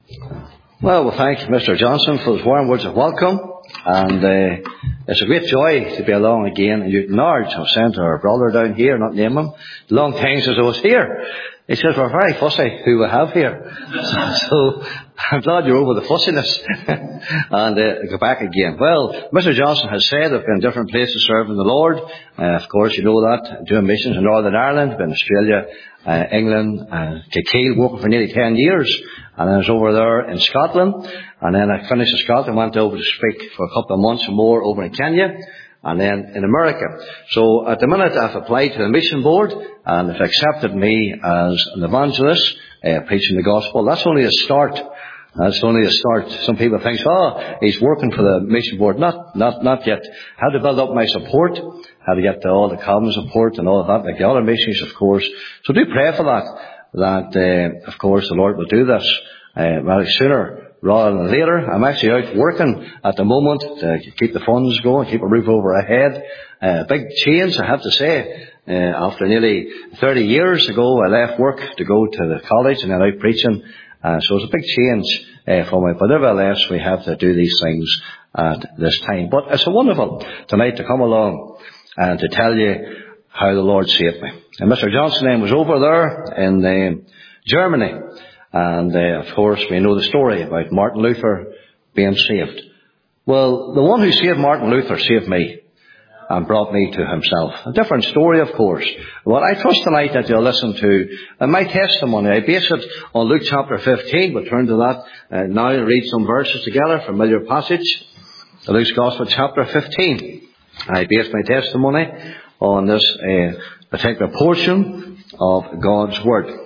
Well, we thank Mr. Johnson for his warm words of welcome, and it's a great joy to be along again in Newton Large. I've sent our brother down here, not name him, long time since I was here. He says, we're very fussy who we have here. So I'm glad you're over the fussiness and go back again. Well, Mr. Johnson has said I've been in different places serving the Lord. Of course, you know that, doing missions in Northern Ireland, been in Australia, England, Kilkeel, working for nearly 10 years. And I was over there in Scotland. And then I finished in Scotland, went over to speak for a couple of months or more over in Kenya. And then in America. So at the minute I've applied to the mission board and they've accepted me as an evangelist, preaching the gospel. That's only a start. That's only a start. Some people think, he's working for the mission board. Not yet. How to build up my support, how to get all the common support and all of that, like the other missions, of course. So do pray for that, of course, the Lord will do this, sooner rather than later. I'm actually out working at the moment to keep the funds going, keep a roof over our head. Big change, I have to say. After nearly 30 years ago, I left work to go to the college and then out preaching. So it's a big change for me. But nevertheless, we have to do these things at this time. But it's so wonderful tonight to come along and to tell you how the Lord saved me. And Mr. Johnson then was over there in Germany. And, of course, we know the story about Martin Luther being saved. Well, the one who saved Martin Luther saved me and brought me to himself. A different story, of course. Well, I trust tonight that you'll listen to my testimony. I base it on Luke chapter 15. We'll turn to that now and read some verses together, familiar passage. Luke's Gospel chapter 15. I base my testimony on this particular portion of God's Word.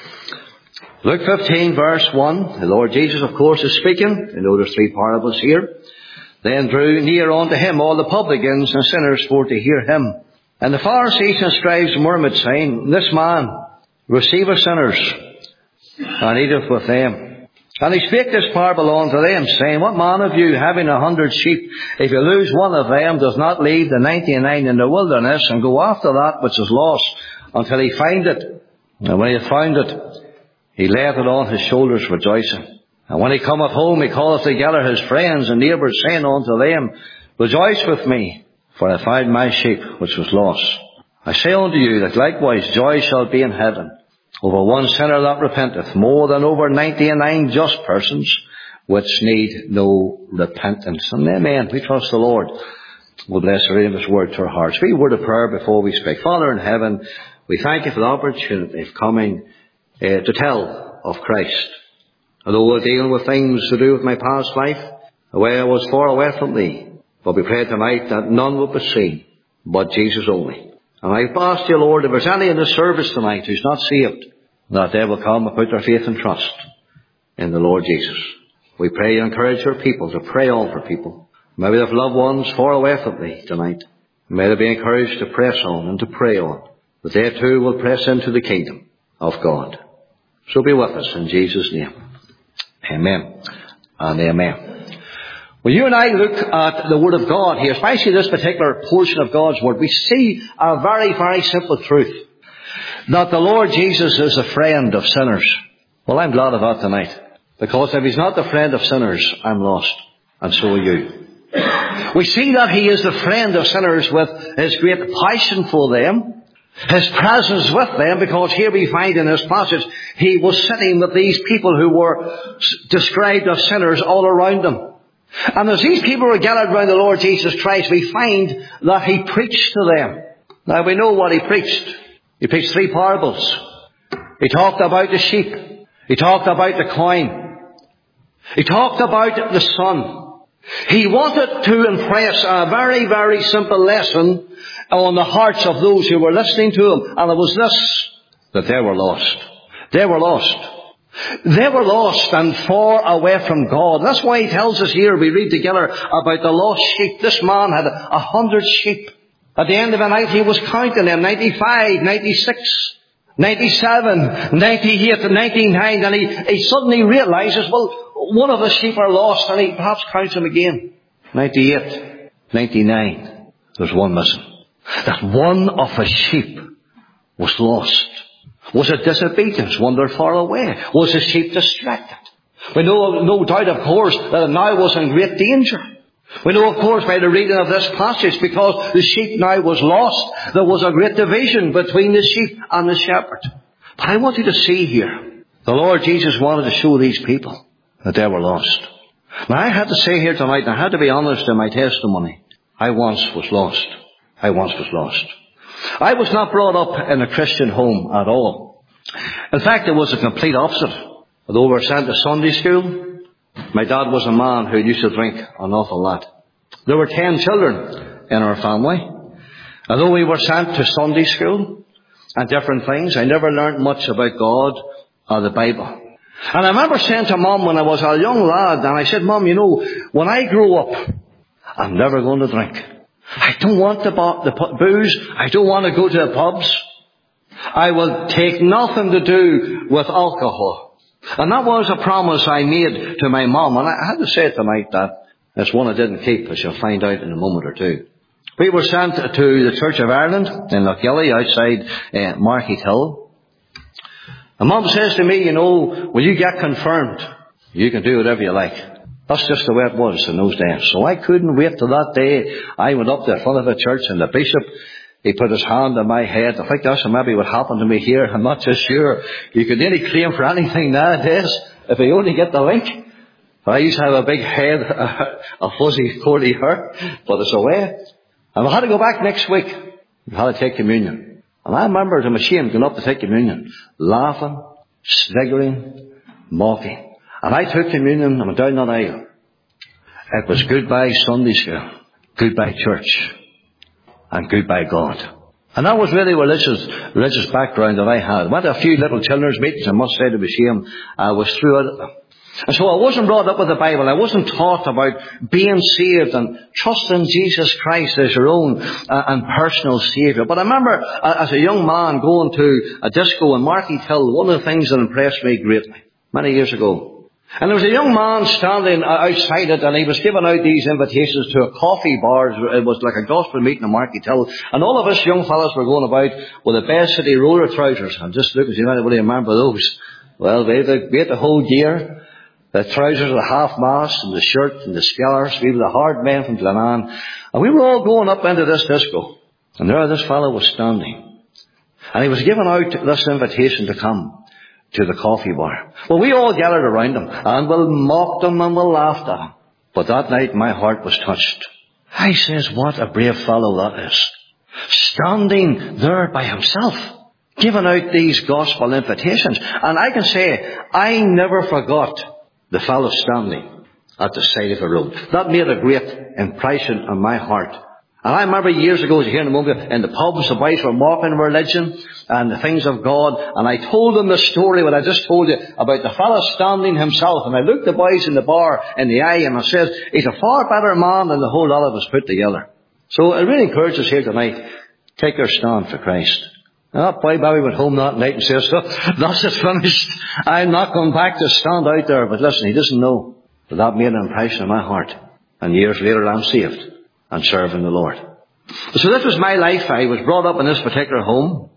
Luke 15 verse 1, the Lord Jesus, of course, is speaking. You know there's 3 parables here. Then drew near unto him all the publicans and sinners for to hear him. And the Pharisees and scribes murmured, saying, This man receiveth sinners, and eateth with them. And he spake this parable unto them, saying, What man of you, having 100 sheep, if you lose one of them, does not leave the 99 in the wilderness, and go after that which is lost, until he find it? And when he hath found it, he layeth it on his shoulders rejoicing. And when he cometh home, he calleth together his friends and neighbours, saying unto them, Rejoice with me, for I found my sheep which was lost. I say unto you that likewise joy shall be in heaven over one sinner that repenteth, more than over 99 just persons which need no repentance. And amen. We trust the Lord will bless the reading of his word to our hearts. We word of prayer before we speak. Father in heaven, we thank you for the opportunity of coming to tell of Christ. Although we're dealing with things to do with my past life, the way I was far away from thee, but we pray tonight that none will be seen but Jesus only. And I ask you, Lord, if there's any in this service tonight who's not saved, that they will come and put their faith and trust in the Lord Jesus. We pray you encourage your people to pray on for people. Maybe they have loved ones far away from thee tonight. May they be encouraged to press on and to pray on, that they too will press into the kingdom of God. So be with us in Jesus' name. Amen and amen. When you and I look at the Word of God here, especially this particular portion of God's Word, we see a very, very simple truth. That the Lord Jesus is a friend of sinners. Well, I'm glad of that tonight. Because if he's not the friend of sinners, I'm lost. And so are you. We see that he is the friend of sinners with his great passion for them. His presence with them, because here we find in this passage, he was sitting with these people who were described as sinners all around them. And as these people were gathered around the Lord Jesus Christ, we find that he preached to them. Now we know what he preached. He preached 3 parables. He talked about the sheep. He talked about the coin. He talked about the sun. He wanted to impress a very, very simple lesson on the hearts of those who were listening to him. And it was this, that they were lost. They were lost. They were lost and far away from God. That's why he tells us here, we read together about the lost sheep. This man had 100 sheep. At the end of the night, he was counting them, 95, 96, 97, 98, and 99. And he suddenly realizes, well, one of the sheep are lost. And he perhaps counts them again. 98, 99. There's one missing. That one of the sheep was lost. Was it disobedience? Wandered far away? Was the sheep distracted? We know, no doubt, of course, that it now was in great danger. We know, of course, by the reading of this passage, because the sheep now was lost, there was a great division between the sheep and the shepherd. But I want you to see here, the Lord Jesus wanted to show these people that they were lost. Now, I had to say here tonight, and I had to be honest in my testimony, I once was lost. I once was lost. I was not brought up in a Christian home at all. In fact, it was the complete opposite. Although we were sent to Sunday school, my dad was a man who used to drink an awful lot. There were 10 children in our family. Although we were sent to Sunday school and different things, I never learned much about God or the Bible. And I remember saying to Mum when I was a young lad, and I said, Mum, you know, when I grow up, I'm never going to drink. I don't want the booze. I don't want to go to the pubs. I will take nothing to do with alcohol. And that was a promise I made to my mum. And I had to say tonight that it's one I didn't keep, as you'll find out in a moment or two. We were sent to the Church of Ireland in Lochgilly, outside Market Hill. And Mum says to me, you know, when you get confirmed, you can do whatever you like. That's just the way it was in those days. So I couldn't wait till that day. I went up to the front of the church, and the bishop, he put his hand on my head. I think that's maybe what happened to me here. I'm not just sure. You could nearly claim for anything nowadays if you only get the link. I used to have a big head, a fuzzy, curly hair, but it's away. And I had to go back next week. I had to take communion. And I remember I'm ashamed going up to take communion, laughing, sniggering, mocking. And I took communion and went down that aisle. It was goodbye Sunday school, goodbye church, and goodbye God. And that was really religious background that I had. I went to a few little children's meetings, I must say to be ashamed. I was through it. And so I wasn't brought up with the Bible. I wasn't taught about being saved and trusting Jesus Christ as your own and personal Saviour. But I remember as a young man going to a disco in Market Hill, one of the things that impressed me greatly, many years ago. And there was a young man standing outside it, and he was giving out these invitations to a coffee bar. It was like a gospel meeting in Market Hill. And all of us young fellas were going about with the Bay City roller trousers. I'm just looking to see if anybody remember those. Well, we had the whole gear. The trousers, the half-mast, and the shirt, and the scalars. We were the hard men from Glenanne. And we were all going up into this disco. And there this fellow was standing. And he was giving out this invitation to come to the coffee bar. Well, we all gathered around him, and we mocked him and we laughed at him. But that night my heart was touched. I says, what a brave fellow that is. Standing there by himself, giving out these gospel invitations. And I can say, I never forgot the fellow standing at the side of the road. That made a great impression on my heart. And I remember years ago, as you hear in a moment, in the pubs, the boys were mocking religion and the things of God. And I told them the story, what I just told you, about the fellow standing himself. And I looked the boys in the bar in the eye and I said, he's a far better man than the whole lot of us put together. So it really encourages us here tonight, take our stand for Christ. And that boy Bobby went home that night and says, that's it, finished. I'm not going back to stand out there. But listen, he doesn't know that made an impression on my heart. And years later I'm saved and serving the Lord. So this was my life. I was brought up in this particular home.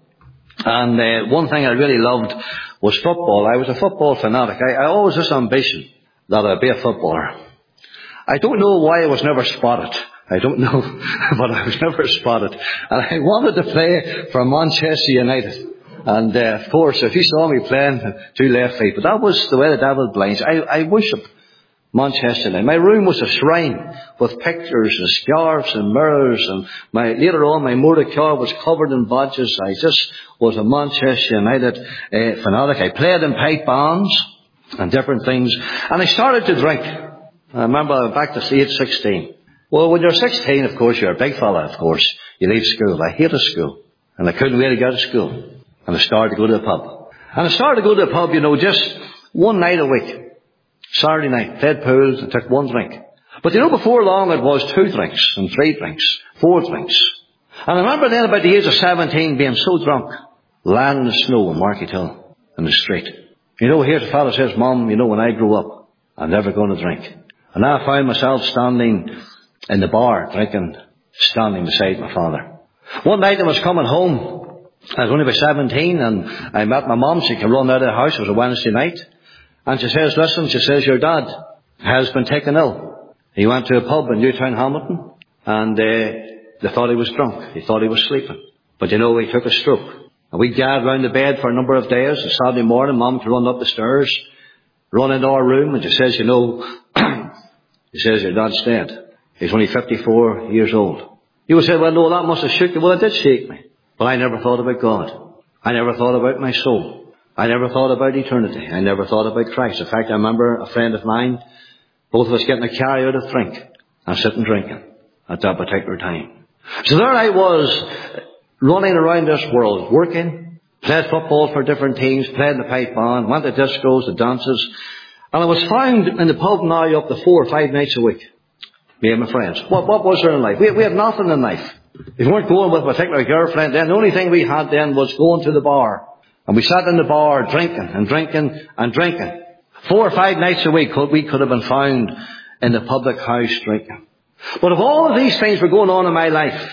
And one thing I really loved was football. I was a football fanatic. I always had this ambition that I'd be a footballer. I don't know why I was never spotted. I don't know, but I was never spotted. And I wanted to play for Manchester United. And of course, if you saw me playing, two left feet. But that was the way the devil blinds. I worship Manchester United. My room was a shrine with pictures and scarves and mirrors. And later on, my motor car was covered in badges. I just was a Manchester United fanatic. I played in pipe bands and different things. And I started to drink. I remember back to age 16. Well, when you're 16, of course, you're a big fella, of course. You leave school. I hated school. And I couldn't wait to get to school. And I started to go to the pub. And I started to go to the pub, just one night a week. Saturday night, played pool and took one drink. But before long it was 2 drinks and 3 drinks, 4 drinks. And I remember then about the age of 17 being so drunk, lying in the snow in Market Hill in the street. Here's a fellow says, Mum, when I grow up, I'm never going to drink. And I found myself standing in the bar drinking, standing beside my father. One night I was coming home. I was only about 17 and I met my mum. She came running out of the house. It was a Wednesday night. And she says, listen, she says, your dad has been taken ill. He went to a pub in Newtown Hamilton, and they thought he was drunk. They thought he was sleeping. But he took a stroke. And we gathered round the bed for a number of days. And Saturday morning, Mum would run up the stairs, run into our room, and she says, she says, your dad's dead. He's only 54 years old. You would say, well, no, that must have shook you. Well, it did shake me. But I never thought about God. I never thought about my soul. I never thought about eternity. I never thought about Christ. In fact, I remember a friend of mine, both of us getting a carry out of drink and sitting drinking at that particular time. So there I was, running around this world, working, played football for different teams, played in the pipe band, went to discos, to dances, and I was found in the pub now up to 4 or 5 nights a week. Me and my friends. What was there in life? We had nothing in life. If we weren't going with a particular girlfriend then, the only thing we had then was going to the bar. And we sat in the bar drinking and drinking and drinking. 4 or 5 nights a week we could have been found in the public house drinking. But if all of these things were going on in my life,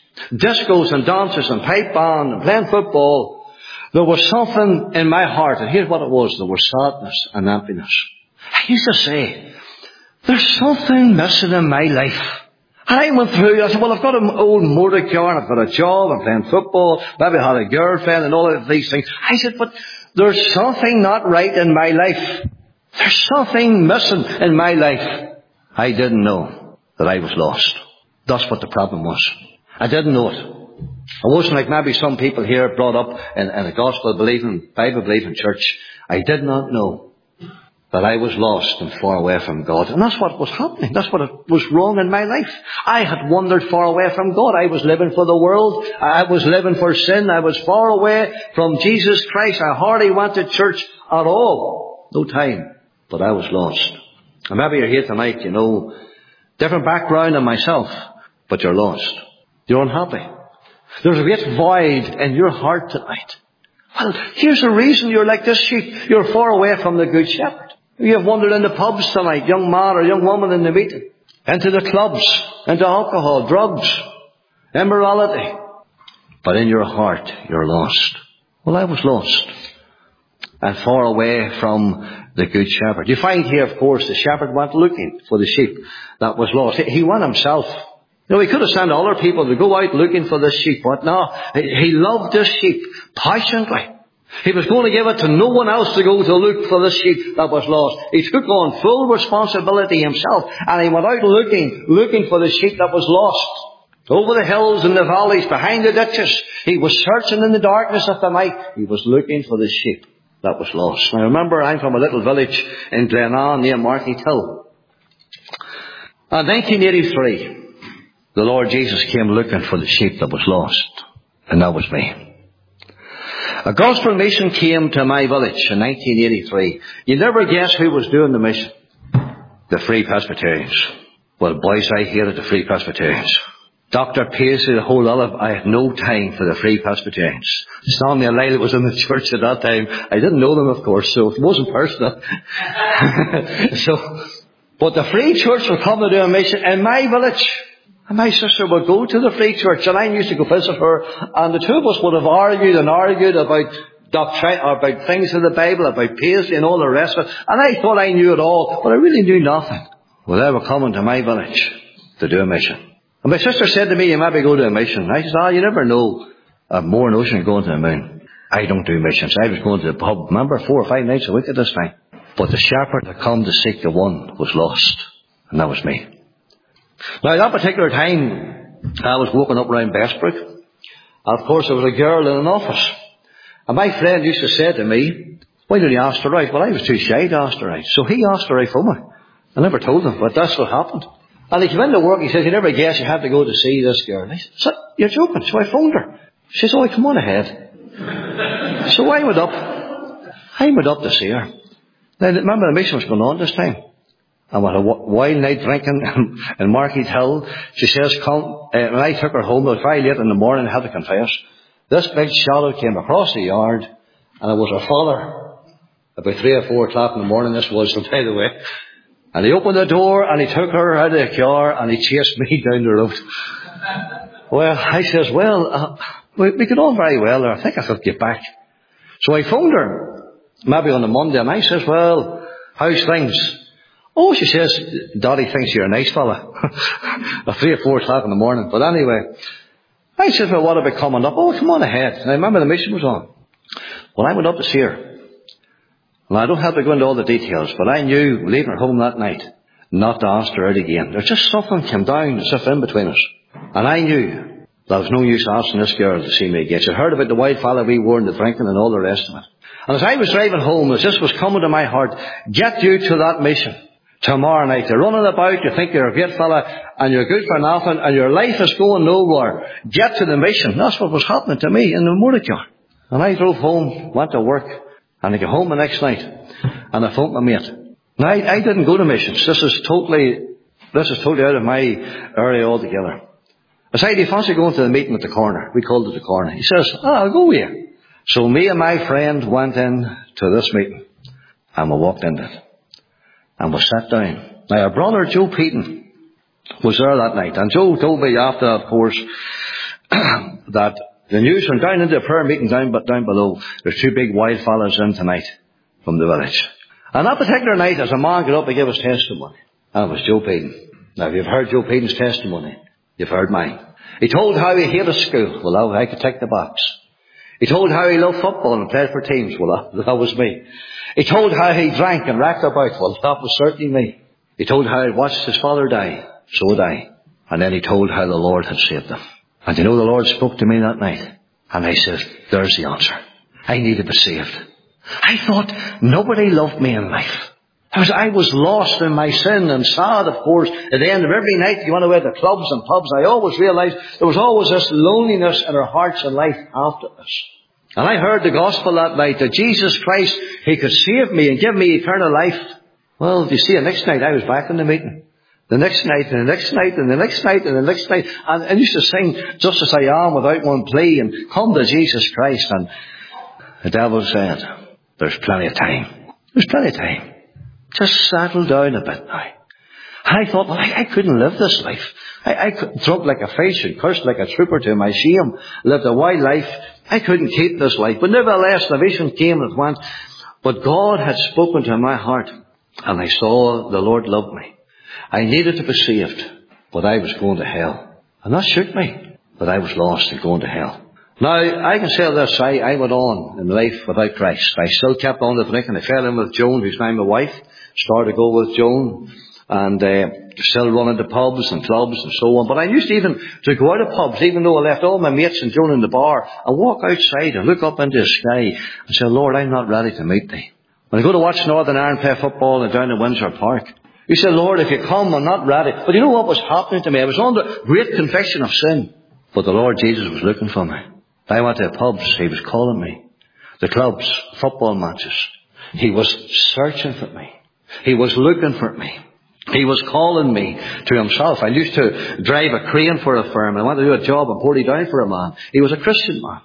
discos and dances and pipe band and playing football, there was something in my heart, and here's what it was. There was sadness and emptiness. I used to say, there's something missing in my life. And I went through, I said, well, I've got an old motor car, and I've got a job, I'm playing football, maybe I had a girlfriend and all of these things. I said, but there's something not right in my life. There's something missing in my life. I didn't know that I was lost. That's what the problem was. I didn't know it. I wasn't like maybe some people here brought up in a gospel-believing, Bible-believing church. I did not know that I was lost and far away from God. And that's what was happening. That's what was wrong in my life. I had wandered far away from God. I was living for the world. I was living for sin. I was far away from Jesus Christ. I hardly went to church at all. No time. But I was lost. And maybe you're here tonight, different background than myself, but you're lost. You're unhappy. There's a great void in your heart tonight. Well, here's the reason you're like this sheep. You're far away from the Good Shepherd. You have wandered into pubs tonight, young man or young woman in the meeting, into the clubs, into alcohol, drugs, immorality. But in your heart, you're lost. Well, I was lost and far away from the Good Shepherd. You find here, of course, the shepherd went looking for the sheep that was lost. He went himself. He could have sent other people to go out looking for this sheep, but no, he loved this sheep passionately. He was going to give it to no one else to go to look for this sheep that was lost. He took on full responsibility himself, and he went out looking for the sheep that was lost. Over the hills and the valleys, behind the ditches, he was searching in the darkness of the night. He was looking for the sheep that was lost. Now remember, I'm from a little village in Glenanne near Markeathill. In 1983, the Lord Jesus came looking for the sheep that was lost. And that was me. A gospel mission came to my village in 1983. You never guess who was doing the mission. The Free Presbyterians. Well, boys, I hated the Free Presbyterians. Dr. Paisley, the whole lot of, I had no time for the Free Presbyterians. Stanley and Lyle was in the church at that time. I didn't know them, of course, so it wasn't personal. But the Free Church would come to do a mission in my village. And my sister would go to the Free Church, and I used to go visit her, and the two of us would have argued about doctrine, about things in the Bible, about Paisley and all the rest of it. And I thought I knew it all, but I really knew nothing. Well, they were coming to my village to do a mission. And my sister said to me, you maybe go to a mission. And I said, you never know. I have more notion of going to the moon. I don't do missions. I was going to the pub, remember, 4 or 5 nights a week at this time. But the shepherd had come to seek the one was lost. And that was me. Now, at that particular time, I was walking up around Bestbrook. And of course, there was a girl in an office. And my friend used to say to me, why did he ask her out? Well, I was too shy to ask her out. So he asked her out for me. I never told him, but that's what happened. And he came into work, he says, you never guess you have to go to see this girl. And I said, you're joking. So I phoned her. She says, oh, come on ahead. So I went up to see her. Now, remember the mission was going on this time. And we had a wild night drinking in Markeathill. She says, when I took her home, it was very late in the morning, I had to confess. This big shadow came across the yard, and it was her father. About 3 or 4 o'clock in the morning, this was, by the way. And he opened the door, and he took her out of the car, and he chased me down the road. Well, I says, we get on very well there. I think I could get back. So I phoned her, maybe on the Monday, and I says, well, How's things? Oh, she says, Daddy thinks you're a nice fella. At 3 or 4 o'clock in the morning. But anyway, I said, well, what about coming up? Oh, come on ahead. And I remember the mission was on. Well, I went up to see her. Well, I don't have to go into all the details, but I knew, leaving her home that night, not to ask her out again. There's just something came down as if in between us. And I knew there was no use asking this girl to see me again. She'd heard about the wild fella we were and the drinking and all the rest of it. And as I was driving home, as this was coming to my heart, get you to that mission tomorrow night. You're running about, you think you're a great fella, and you're good for nothing, and your life is going nowhere. Get to the mission. That's what was happening to me in the motor car. And I drove home, went to work, and I got home the next night, and I phoned my mate. Now, I didn't go to missions. This is totally out of my area altogether. I said, do you fancy going to the meeting at the corner? We called it the corner. He says, I'll go with you. So me and my friend went in to this meeting, and we walked into it. And we sat down. Now, our brother, Joe Peaton, was there that night. And Joe told me after that, of course, that the news went down into a prayer meeting down below. There's 2 big wild fellas in tonight from the village. And that particular night, as a man got up to give his testimony, and it was Joe Peaton. Now, if you've heard Joe Peaton's testimony, you've heard mine. He told how he hated school. Well, I could tick the box. He told how he loved football and played for teams. Well, that was me. He told how he drank and racked about. Well, that was certainly me. He told how he watched his father die. So did I. And then he told how the Lord had saved him. And you know, the Lord spoke to me that night. And I said, there's the answer. I need to be saved. I thought nobody loved me in life. I was lost in my sin and sad, of course. At the end of every night, you went away to clubs and pubs. I always realized there was always this loneliness in our hearts and life after us. And I heard the gospel that night that Jesus Christ, He could save me and give me eternal life. Well, you see, the next night I was back in the meeting. The next night and the next night and the next night and the next night. And I used to sing, just as I am, without one plea, and come to Jesus Christ. And the devil said, there's plenty of time. There's plenty of time. Just settle down a bit now. And I thought, well, I couldn't live this life. I drunk like a fish and cursed like a trooper to my shame. Lived a wild life. I couldn't keep this life. But nevertheless, the vision came and it went. But God had spoken to my heart. And I saw the Lord loved me. I needed to be saved. But I was going to hell. And that shook me. But I was lost and going to hell. Now, I can say this, I went on in life without Christ. I still kept on the drinking. I fell in with Joan, who's now my wife. Started to go with Joan. And still running to pubs and clubs and so on. But I used even to go out of pubs, even though I left all my mates and Joan in the bar, and walk outside and look up into the sky and say, Lord, I'm not ready to meet thee. When I go to watch Northern Ireland play football and down in Windsor Park, you say, Lord, if you come, I'm not ready. But you know what was happening to me? I was under great conviction of sin. But the Lord Jesus was looking for me. I went to the pubs, He was calling me. The clubs, football matches. He was searching for me. He was looking for me. He was calling me to Himself. I used to drive a crane for a firm. I went to do a job in Portadown for a man. He was a Christian man.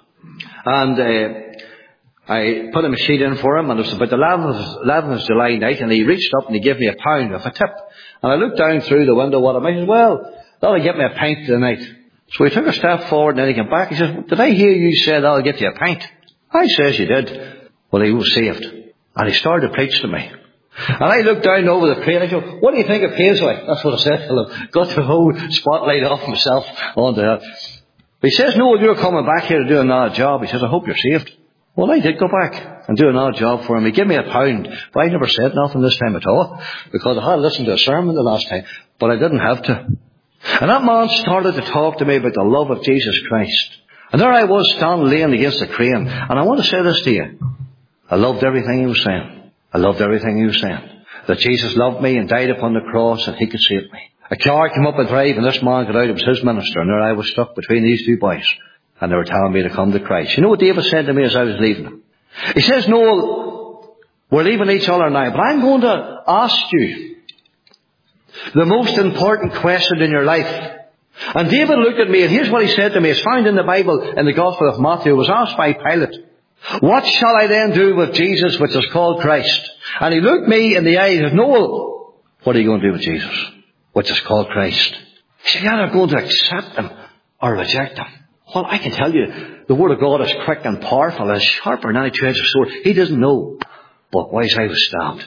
And I put a machine in for him, and it was about the 11th of July night, and he reached up and he gave me £1 of a tip. And I looked down through the window at him. I said, well, that'll get me a pint tonight. So he took a step forward, and then he came back. He said, did I hear you say that'll get you a pint? I says you did. Well, he was saved. And he started to preach to me. And I looked down over the crane. I said, what do you think it pays like? That's what I said to him. Got the whole spotlight off myself onto that. He says, no, you're coming back here to do another job. He says, I hope you're saved. Well, I did go back and do another job for him. He gave me £1, but I never said nothing this time at all, because I had listened to a sermon the last time, but I didn't have to. And that man started to talk to me about the love of Jesus Christ. And there I was standing laying against the crane. And I want to say this to you. I loved everything he was saying. I loved everything he was saying. That Jesus loved me and died upon the cross and He could save me. A car came up a drive and this man got out. It was his minister. And there I was stuck between these 2 boys. And they were telling me to come to Christ. You know what David said to me as I was leaving him? He says, Noel, we're leaving each other now, but I'm going to ask you the most important question in your life. And David looked at me, and here's what he said to me. It's found in the Bible in the Gospel of Matthew. It was asked by Pilate, what shall I then do with Jesus, which is called Christ? And he looked me in the eye and said, Noel, what are you going to do with Jesus, which is called Christ? He said, you're either going to accept Him or reject Him. Well, I can tell you, the Word of God is quick and powerful, and sharper than any two-edged sword. He doesn't know. But why I was stabbed.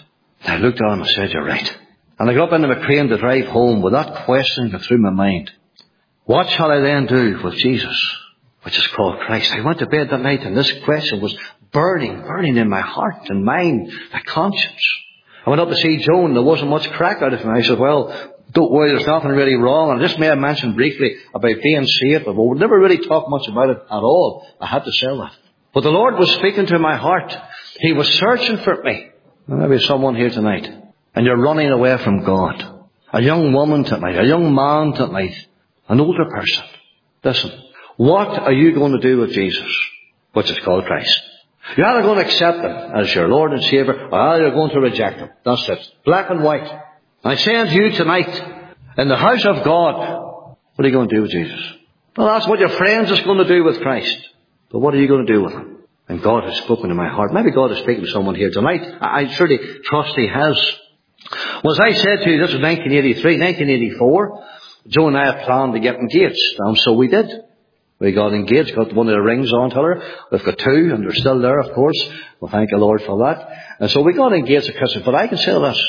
I looked on and I said, you're right. And I got up into my train to drive home with that question going through my mind. What shall I then do with Jesus, which is called Christ? I went to bed that night and this question was burning in my heart and mind, my conscience. I went up to see Joan. There wasn't much crack out of me. I said, well, don't worry, there's nothing really wrong. And I just may have mentioned briefly about being saved, but we never really talked much about it at all. I had to sell that. But the Lord was speaking to my heart. He was searching for me. Maybe someone here tonight, and you're running away from God. A young woman tonight, a young man tonight, an older person. Listen, what are you going to do with Jesus, which is called Christ? You're either going to accept Him as your Lord and Saviour, or either you're going to reject Him. That's it. Black and white. And I say unto you tonight, in the house of God, what are you going to do with Jesus? Well, that's what your friends is going to do with Christ. But what are you going to do with Him? And God has spoken to my heart. Maybe God is speaking to someone here tonight. I surely trust He has. Well, as I said to you, this was 1983, 1984. Joe and I had planned to get engaged. And so we did. We got engaged, got one of the rings on to her. We've got two, and they're still there, of course. Well, thank the Lord for that. And so we got engaged at Christmas. But I can say this.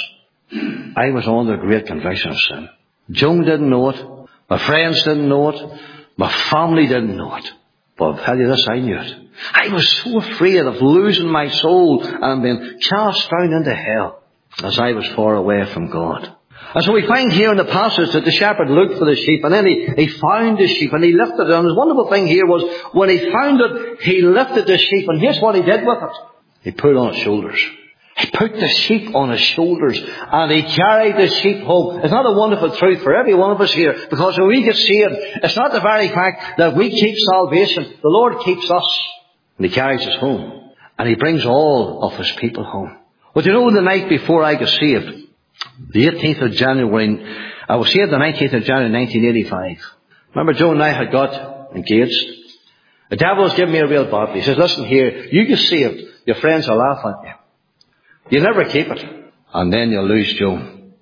I was under great conviction of sin. Joan didn't know it. My friends didn't know it. My family didn't know it. But I'll tell you this, I knew it. I was so afraid of losing my soul and being cast down into hell as I was far away from God. And so we find here in the passage that the shepherd looked for the sheep, and then he found the sheep and he lifted it. And the wonderful thing here was when he found it, he lifted the sheep, and here's what he did with it. He put it on his shoulders. He put the sheep on his shoulders and he carried the sheep home. It's not a wonderful truth for every one of us here, because when we get saved, it's not the very fact that we keep salvation. The Lord keeps us, and He carries us home, and He brings all of His people home. Well, you know, the night before I got saved, the 18th of January, I was saved the 19th of January 1985. Remember, Joe and I had got engaged. The devil was giving me a real battle. He says, listen here, you get saved, your friends will laugh at you. You'll never keep it. And then you'll lose Joe.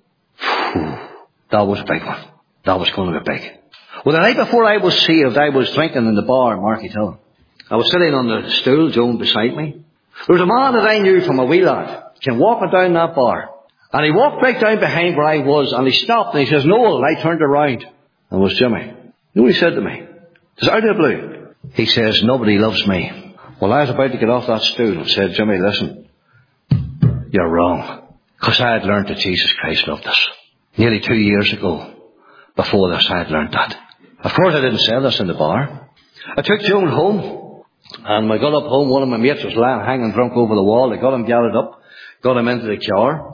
That was a big one. That was going to be big. Well, the night before I was saved, I was drinking in the bar in Markeatown. I was sitting on the stool, Joan beside me. There was a man that I knew from a wee lad. Came walking down that bar. And he walked right down behind where I was, and he stopped and he says, Noel. And I turned around. And it was Jimmy. You know what he said to me? Just out of the blue. He says, nobody loves me. Well, I was about to get off that stool and said, Jimmy, listen. You're wrong. Because I had learned that Jesus Christ loved us. Nearly 2 years ago. Before this, I had learned that. Of course, I didn't say this in the bar. I took Joan home. And when I got up home, one of my mates was lying hanging drunk over the wall. I got him gathered up. Got him into the car.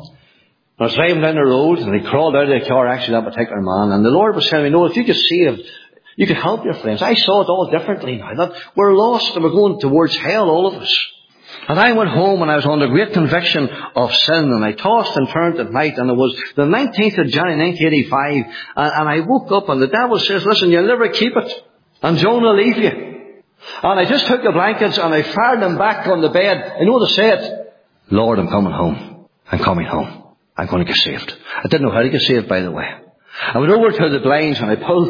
I was driving down the road, and he crawled out of the car, actually, that particular man. And the Lord was telling me, no, if you get saved, you can help your friends. I saw it all differently now. That we're lost and we're going towards hell, all of us. And I went home and I was under great conviction of sin, and I tossed and turned at night, and it was the 19th of January 1985, and I woke up and the devil says, listen, you'll never keep it, and Joan will leave you. And I just took the blankets and I fired them back on the bed. And you know what I said? Lord, I'm coming home. I'm coming home. I'm going to get saved. I didn't know how to get saved, by the way. I went over to the blinds and I pulled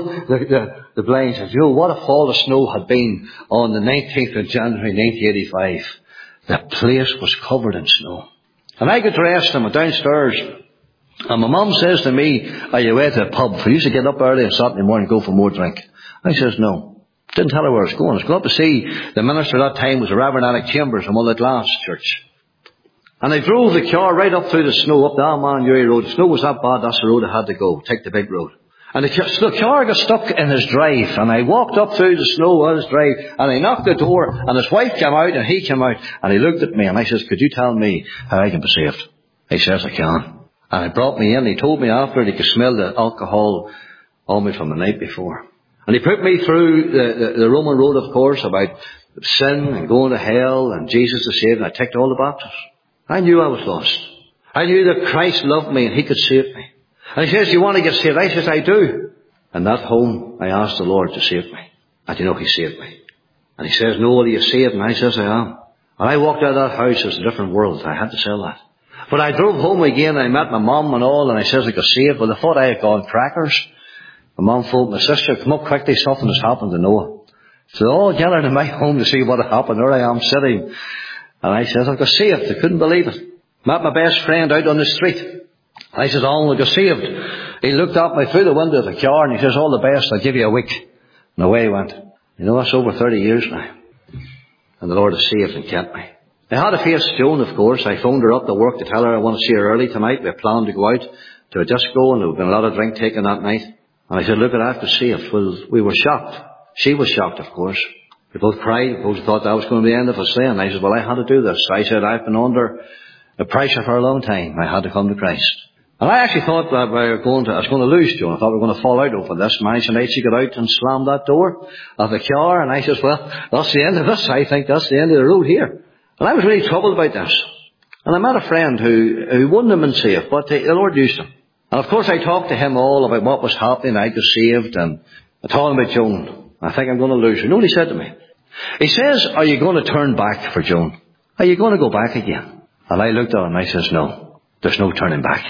the blinds, and you know what a fall of snow had been on the 19th of January 1985. The place was covered in snow. And I got dressed and went downstairs. And my mum says to me, are you away to a pub? I used to get up early on Saturday morning and go for more drink. I says, no. Didn't tell her where I was going. I was going up to see the minister at that time was the Reverend Alec Chambers from Mullet Glass Church. And I drove the car right up through the snow, up the Alman-Uri Road. The snow was that bad, that's the road I had to go. Take the big road. And the car got stuck in his drive, and I walked up through the snow on his drive, and I knocked the door, and his wife came out, and he came out, and he looked at me, and I says, could you tell me how I can be saved? He says, I can. And he brought me in, he told me after he could smell the alcohol on me from the night before. And he put me through the Roman road, of course, about sin and going to hell, and Jesus to save, and I ticked all the boxes. I knew I was lost. I knew that Christ loved me, and He could save me. And he says, you want to get saved? I says, I do. And that home, I asked the Lord to save me. And you know, He saved me. And He says, no, are you saved? And I says, I am. And I walked out of that house, it was a different world. I had to sell that. But I drove home again, and I met my mum and all, and I says I got saved. Well, I thought I had gone crackers. My mum phoned my sister, come up quickly, something has happened to Noah. So they all gathered in my home to see what had happened. There I am sitting. And I says, I got saved. I couldn't believe it. Met my best friend out on the street. And I said, "Oh, I got saved." He looked at me through the window of the car and he says, "All the best, I'll give you a week." And away he went. You know, that's over 30 years now. And the Lord has saved and kept me. I had to face Joan, of course. I phoned her up to work to tell her I want to see her early tonight. We planned to go out to a disco and there had been a lot of drink taken that night. And I said, "Look, I have to see it." Well, we were shocked. She was shocked, of course. We both cried. We both thought that was going to be the end of us then. I said, "Well, I had to do this." I said, "I've been under the pressure for a long time. I had to come to Christ." And I actually thought that I was going to lose Joan. I thought we were going to fall out over this. Imagine night she got out and slammed that door of the car. And I said, "Well, that's the end of this. I think that's the end of the road here." And I was really troubled about this. And I met a friend who wouldn't have been saved, but the Lord used him. And of course I talked to him all about what was happening. I got saved and I told him about Joan. I think I'm going to lose her. You know what he said to me? He says, "Are you going to turn back for Joan? Are you going to go back again?" And I looked at him and I says, "No, there's no turning back."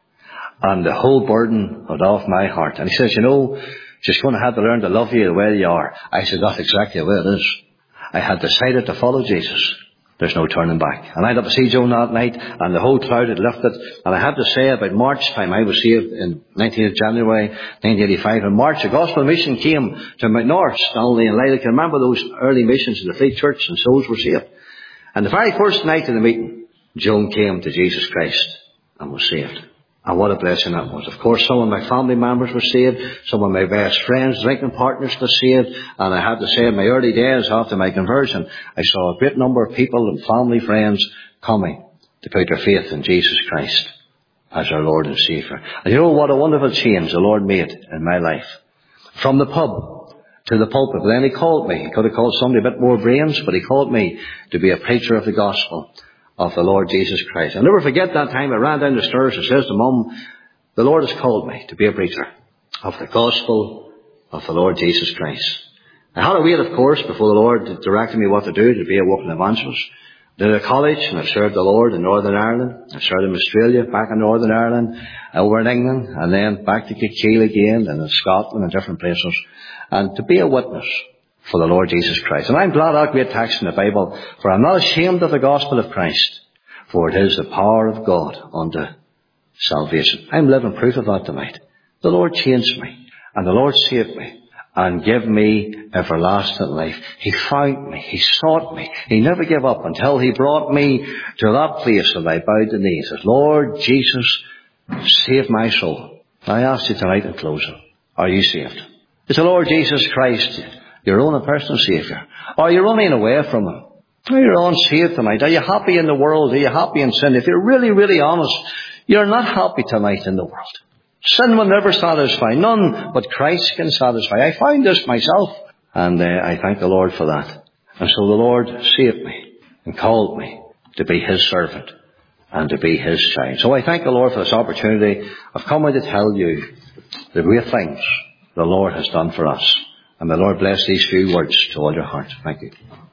And the whole burden was off my heart. And he says, "You know, she's going to have to learn to love you the way you are." I said, "That's exactly the way it is. I had decided to follow Jesus. There's no turning back." And I went up to see Joan that night, and the whole cloud had lifted. And I have to say, about March time, I was saved in 19th January 1985. In March, a gospel mission came to Mount North, Stanley and Lilac. I remember those early missions in the Fleet Church, and souls were saved. And the very first night of the meeting, Joan came to Jesus Christ and was saved. And what a blessing that was. Of course, some of my family members were saved. Some of my best friends, drinking partners got saved. And I have to say, in my early days after my conversion, I saw a great number of people and family friends coming to put their faith in Jesus Christ as our Lord and Saviour. And you know what a wonderful change the Lord made in my life. From the pub to the pulpit. But then he called me. He could have called somebody a bit more brains, but he called me to be a preacher of the gospel of the Lord Jesus Christ. I'll never forget that time I ran down the stairs and says to Mum, "The Lord has called me to be a preacher of the gospel of the Lord Jesus Christ." I had to wait, of course, before the Lord directed me what to do to be a walking evangelist. Did a college, and I've served the Lord in Northern Ireland. I've served in Australia, back in Northern Ireland, over in England, and then back to Kilkeel again, and in Scotland and different places. And to be a witness for the Lord Jesus Christ. And I'm glad that great text in the Bible, "For I'm not ashamed of the gospel of Christ, for it is the power of God unto salvation." I'm living proof of that tonight. The Lord changed me, and the Lord saved me, and gave me everlasting life. He found me, He sought me, He never gave up until He brought me to that place that I bowed the knee. He says, "Lord Jesus, save my soul." I ask you tonight in closing, are you saved? Is the Lord Jesus Christ your own personal Saviour? Or are you running away from Him? Are you unsaved tonight? Are you happy in the world? Are you happy in sin? If you're really, really honest, you're not happy tonight in the world. Sin will never satisfy. None but Christ can satisfy. I found this myself, and I thank the Lord for that. And so the Lord saved me and called me to be His servant and to be His child. So I thank the Lord for this opportunity of coming to tell you the great things the Lord has done for us. And the Lord bless these few words to all your heart. Thank you.